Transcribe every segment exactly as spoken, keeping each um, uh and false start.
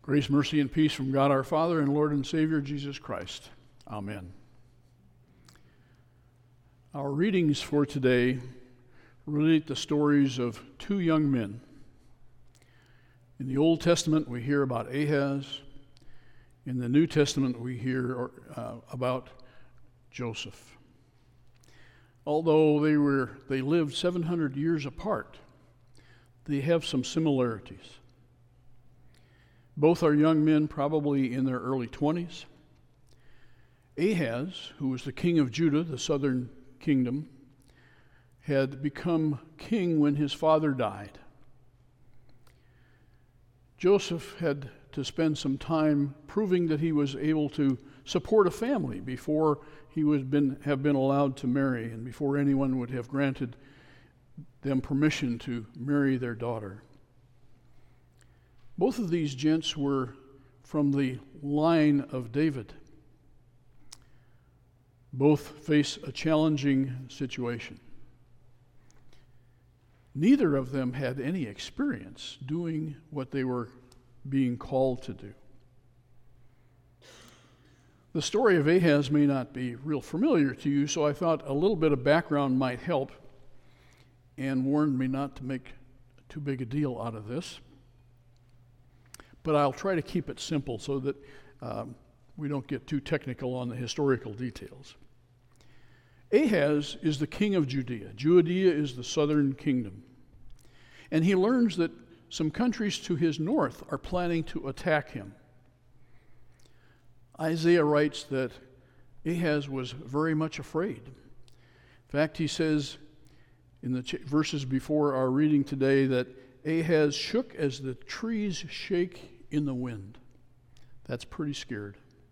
Grace, mercy, and peace from God our Father and Lord and Savior Jesus Christ. Amen. Our readings for today relate the stories of two young men. In the Old Testament, we hear about Ahaz. In the New Testament, we hear uh, about Joseph. Although they were they lived seven hundred years apart, they have some similarities. Both are young men, probably in their early twenties. Ahaz, who was the king of Judah, the southern kingdom, had become king when his father died. Joseph had to spend some time proving that he was able to support a family before he would been, have been allowed to marry and before anyone would have granted them permission to marry their daughter. Both of these gents were from the line of David. Both face a challenging situation. Neither of them had any experience doing what they were being called to do. The story of Ahaz may not be real familiar to you, so I thought a little bit of background might help, and warned me not to make too big a deal out of this. But I'll try to keep it simple so that um, we don't get too technical on the historical details. Ahaz is the king of Judea. Judea is the southern kingdom. And he learns that some countries to his north are planning to attack him. Isaiah writes that Ahaz was very much afraid. In fact, he says in the ch- verses before our reading today that Ahaz shook as the trees shake in the wind. That's pretty scared.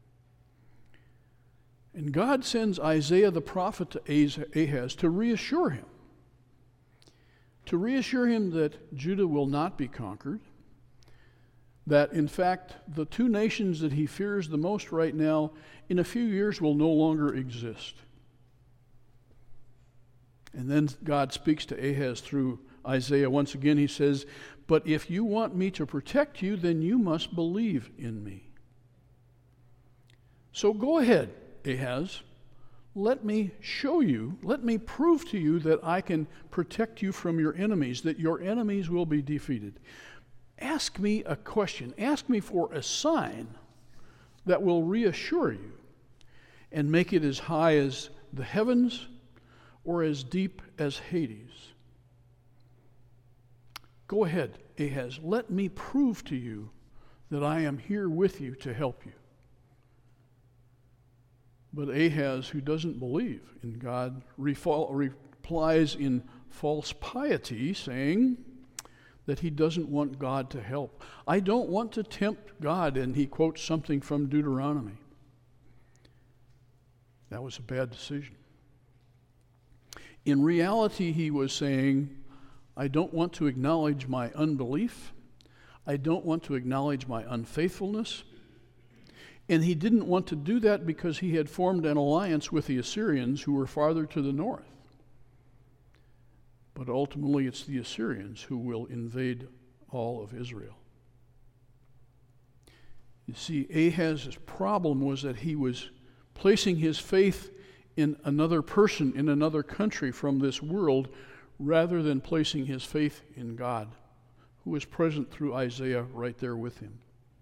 And God sends Isaiah the prophet to Ahaz to reassure him. To reassure him that Judah will not be conquered. That in fact, the two nations that he fears the most right now, in a few years will no longer exist. And then God speaks to Ahaz through Isaiah. Once again, he says, "But if you want me to protect you, then you must believe in me. So go ahead, Ahaz. Let me show you, let me prove to you that I can protect you from your enemies, that your enemies will be defeated. Ask me a question. Ask me for a sign that will reassure you and make it as high as the heavens or as deep as Hades. Go ahead, Ahaz. Let me prove to you that I am here with you to help you." But Ahaz, who doesn't believe in God, replies in false piety, saying that he doesn't want God to help. "I don't want to tempt God," and he quotes something from Deuteronomy. That was a bad decision. In reality, he was saying, "I don't want to acknowledge my unbelief. I don't want to acknowledge my unfaithfulness." And he didn't want to do that because he had formed an alliance with the Assyrians who were farther to the north. But ultimately, it's the Assyrians who will invade all of Israel. You see, Ahaz's problem was that he was placing his faith in another person, in another country from this world, rather than placing his faith in God, who was present through Isaiah right there with him.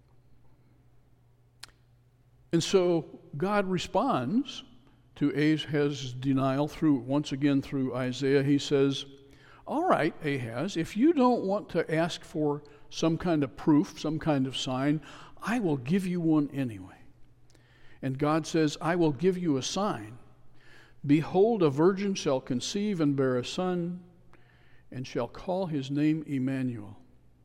And so God responds to Ahaz's denial through, once again through Isaiah. He says, "All right, Ahaz, if you don't want to ask for some kind of proof, some kind of sign, I will give you one anyway." And God says, "I will give you a sign. Behold, a virgin shall conceive and bear a son, and shall call his name Emmanuel."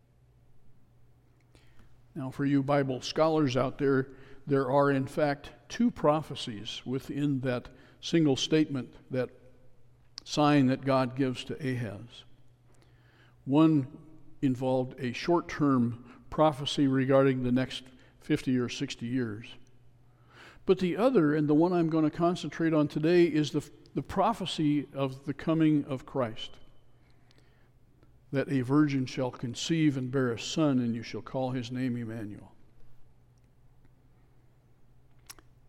Now, for you Bible scholars out there, there are in fact two prophecies within that single statement, that sign that God gives to Ahaz. One involved a short-term prophecy regarding the next fifty or sixty years. But the other, and the one I'm going to concentrate on today, is the, the prophecy of the coming of Christ. That a virgin shall conceive and bear a son, and you shall call his name Emmanuel.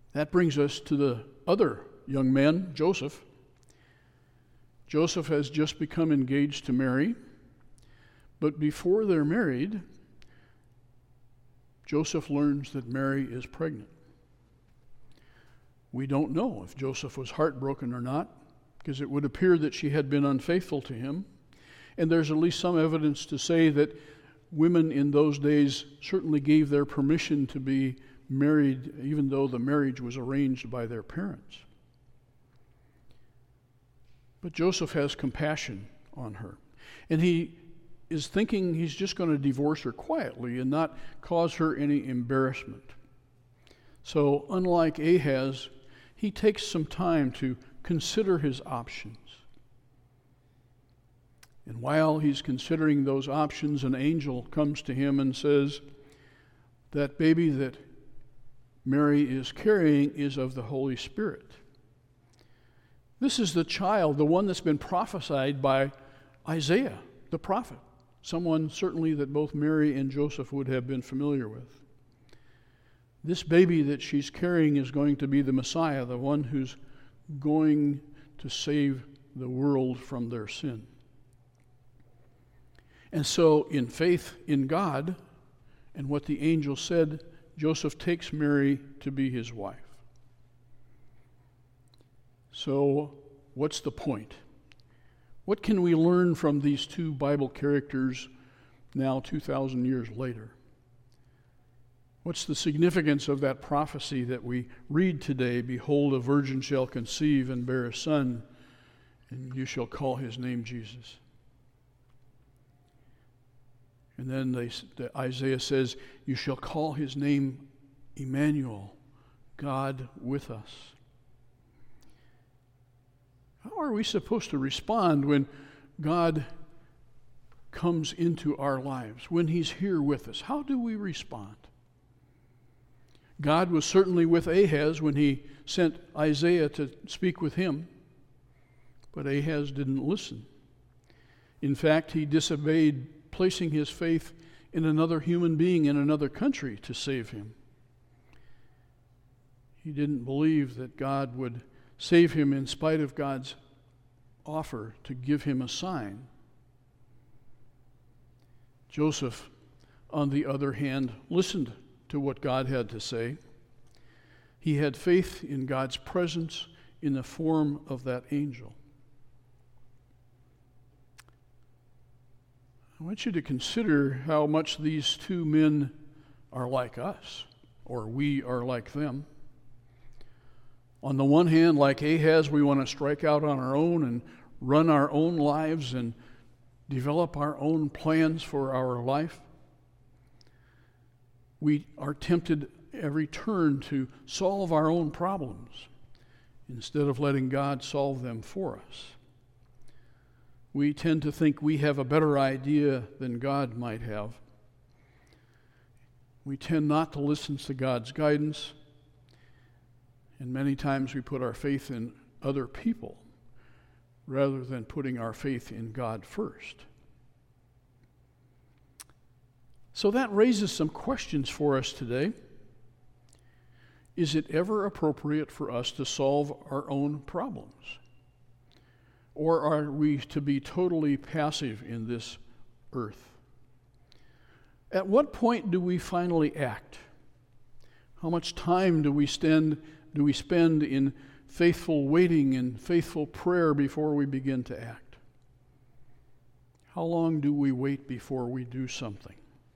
That brings us to the other young man, Joseph. Joseph has just become engaged to Mary, but before they're married, Joseph learns that Mary is pregnant. We don't know if Joseph was heartbroken or not, because it would appear that she had been unfaithful to him. And there's at least some evidence to say that women in those days certainly gave their permission to be married, even though the marriage was arranged by their parents. But Joseph has compassion on her, and he is thinking he's just going to divorce her quietly and not cause her any embarrassment. So, unlike Ahaz, he takes some time to consider his options. And while he's considering those options, an angel comes to him and says, that baby that Mary is carrying is of the Holy Spirit. This is the child, the one that's been prophesied by Isaiah, the prophet, someone certainly that both Mary and Joseph would have been familiar with. This baby that she's carrying is going to be the Messiah, the one who's going to save the world from their sin. And so, in faith in God and what the angel said, Joseph takes Mary to be his wife. So, what's the point? What can we learn from these two Bible characters now two thousand years later? What's the significance of that prophecy that we read today? Behold, a virgin shall conceive and bear a son, and you shall call his name Jesus. And then they, the Isaiah says, you shall call his name Emmanuel, God with us. How are we supposed to respond when God comes into our lives, when he's here with us? How do we respond? God was certainly with Ahaz when he sent Isaiah to speak with him, but Ahaz didn't listen. In fact, he disobeyed, placing his faith in another human being in another country to save him. He didn't believe that God would save him in spite of God's offer to give him a sign. Joseph, on the other hand, listened to what God had to say. He had faith in God's presence in the form of that angel. I want you to consider how much these two men are like us, or we are like them. On the one hand, like Ahaz, we want to strike out on our own and run our own lives and develop our own plans for our life. We are tempted every turn to solve our own problems instead of letting God solve them for us. We tend to think we have a better idea than God might have. We tend not to listen to God's guidance, and many times we put our faith in other people rather than putting our faith in God first. So that raises some questions for us today. Is it ever appropriate for us to solve our own problems? Or are we to be totally passive in this earth? At what point do we finally act? How much time do we spend, do we spend in faithful waiting and faithful prayer before we begin to act? How long do we wait before we do something?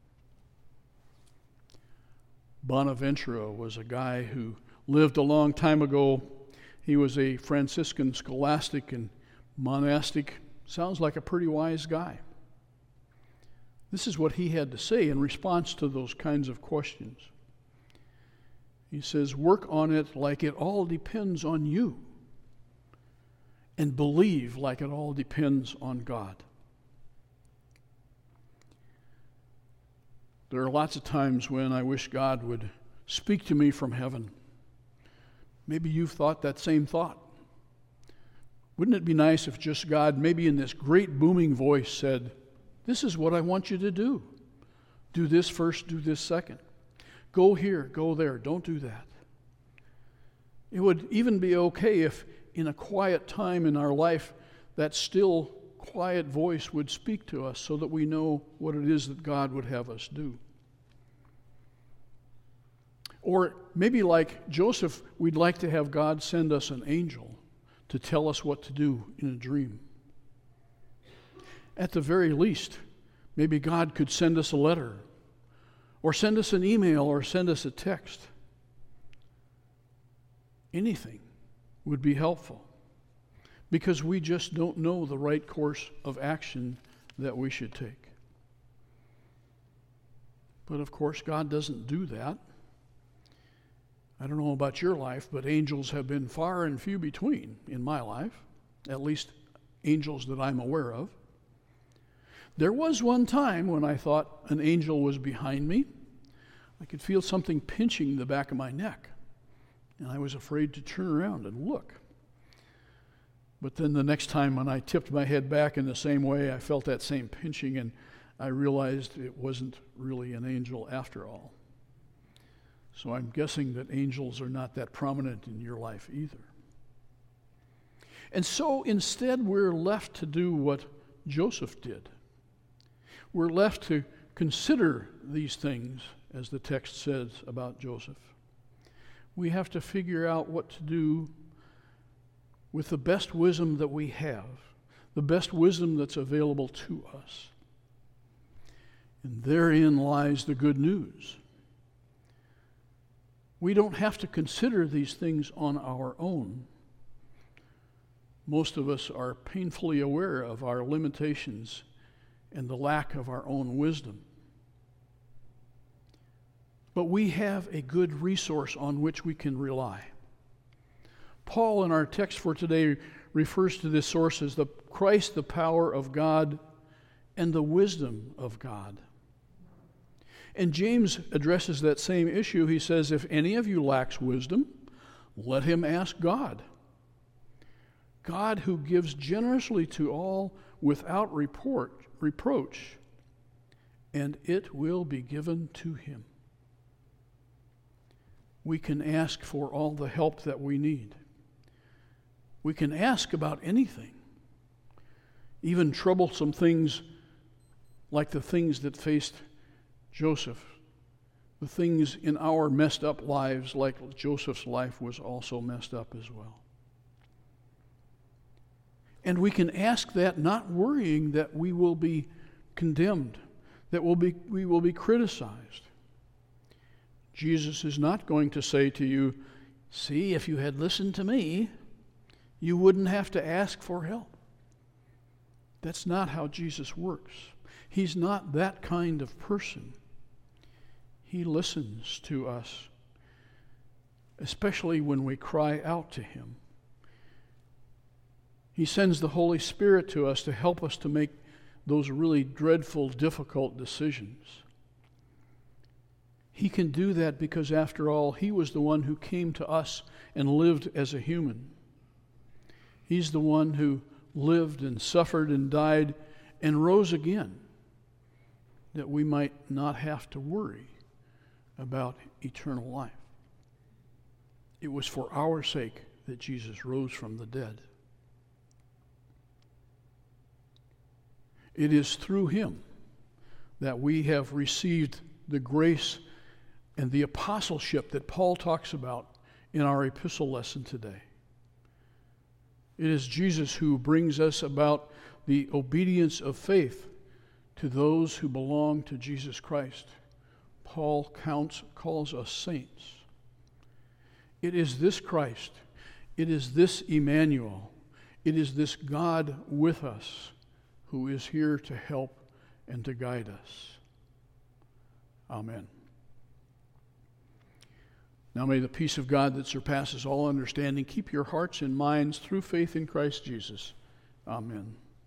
Bonaventura was a guy who lived a long time ago. He was a Franciscan scholastic and monastic. Sounds like a pretty wise guy. This is what he had to say in response to those kinds of questions. He says, work on it like it all depends on you, and believe like it all depends on God. There are lots of times when I wish God would speak to me from heaven. Maybe you've thought that same thought. Wouldn't it be nice if just God, maybe in this great booming voice, said, this is what I want you to do. Do this first, do this second. Go here, go there, don't do that. It would even be okay if in a quiet time in our life that still quiet voice would speak to us so that we know what it is that God would have us do. Or maybe like Joseph, we'd like to have God send us an angel to tell us what to do in a dream. At the very least, maybe God could send us a letter, or send us an email, or send us a text. Anything would be helpful, because we just don't know the right course of action that we should take. But of course, God doesn't do that. I don't know about your life, but angels have been far and few between in my life, at least angels that I'm aware of. There was one time when I thought an angel was behind me. I could feel something pinching the back of my neck, and I was afraid to turn around and look. But then the next time when I tipped my head back in the same way, I felt that same pinching, and I realized it wasn't really an angel after all. So I'm guessing that angels are not that prominent in your life either. And so instead, we're left to do what Joseph did. We're left to consider these things, as the text says about Joseph. We have to figure out what to do with the best wisdom that we have, the best wisdom that's available to us. And therein lies the good news. We don't have to consider these things on our own. Most of us are painfully aware of our limitations and the lack of our own wisdom. But we have a good resource on which we can rely. Paul, in our text for today, refers to this source as the Christ, the power of God, and the wisdom of God. And James addresses that same issue. He says, if any of you lacks wisdom, let him ask God. God, who gives generously to all without report, reproach, and it will be given to him. We can ask for all the help that we need. We can ask about anything, even troublesome things like the things that faced Joseph, the things in our messed up lives like Joseph's life was also messed up as well. And we can ask that not worrying that we will be condemned, that we'll be, we will be criticized. Jesus is not going to say to you, see, if you had listened to me, you wouldn't have to ask for help. That's not how Jesus works. He's not that kind of person. He listens to us, especially when we cry out to him. He sends the Holy Spirit to us to help us to make those really dreadful, difficult decisions. He can do that because, after all, he was the one who came to us and lived as a human. He's the one who lived and suffered and died and rose again, that we might not have to worry about eternal life. It was for our sake that Jesus rose from the dead. It is through him that we have received the grace and the apostleship that Paul talks about in our epistle lesson today. It is Jesus who brings us about the obedience of faith to those who belong to Jesus Christ. Paul counts, calls us saints. It is this Christ, it is this Emmanuel, it is this God with us who is here to help and to guide us. Amen. Now may the peace of God that surpasses all understanding keep your hearts and minds through faith in Christ Jesus. Amen.